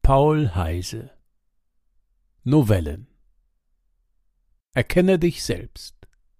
Paul Heyse. Novellen. Erkenne dich selbst.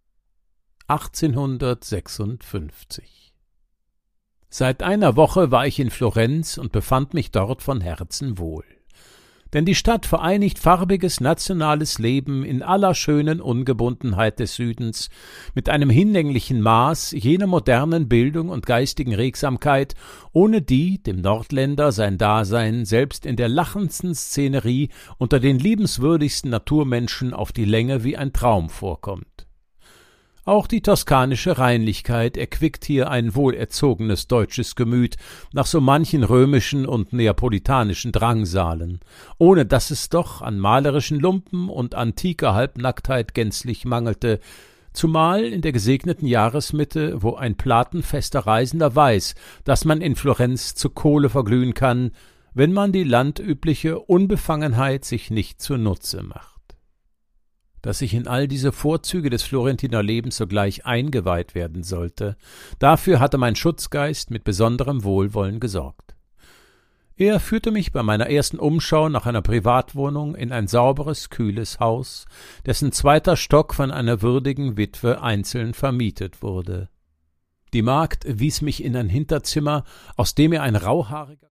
1856. Seit einer Woche war ich in Florenz und befand mich dort von Herzen wohl. Denn die Stadt vereinigt farbiges nationales Leben in aller schönen Ungebundenheit des Südens mit einem hinlänglichen Maß jener modernen Bildung und geistigen Regsamkeit, ohne die dem Nordländer sein Dasein selbst in der lachendsten Szenerie unter den liebenswürdigsten Naturmenschen auf die Länge wie ein Traum vorkommt. Auch die toskanische Reinlichkeit erquickt hier ein wohlerzogenes deutsches Gemüt nach so manchen römischen und neapolitanischen Drangsalen, ohne dass es doch an malerischen Lumpen und antiker Halbnacktheit gänzlich mangelte, zumal in der gesegneten Jahresmitte, wo ein platenfester Reisender weiß, dass man in Florenz zu Kohle verglühen kann, wenn man die landübliche Unbefangenheit sich nicht zunutze macht. Dass ich in all diese Vorzüge des Florentiner Lebens sogleich eingeweiht werden sollte, dafür hatte mein Schutzgeist mit besonderem Wohlwollen gesorgt. Er führte mich bei meiner ersten Umschau nach einer Privatwohnung in ein sauberes, kühles Haus, dessen zweiter Stock von einer würdigen Witwe einzeln vermietet wurde. Die Magd wies mich in ein Hinterzimmer, aus dem mir ein rauhaariger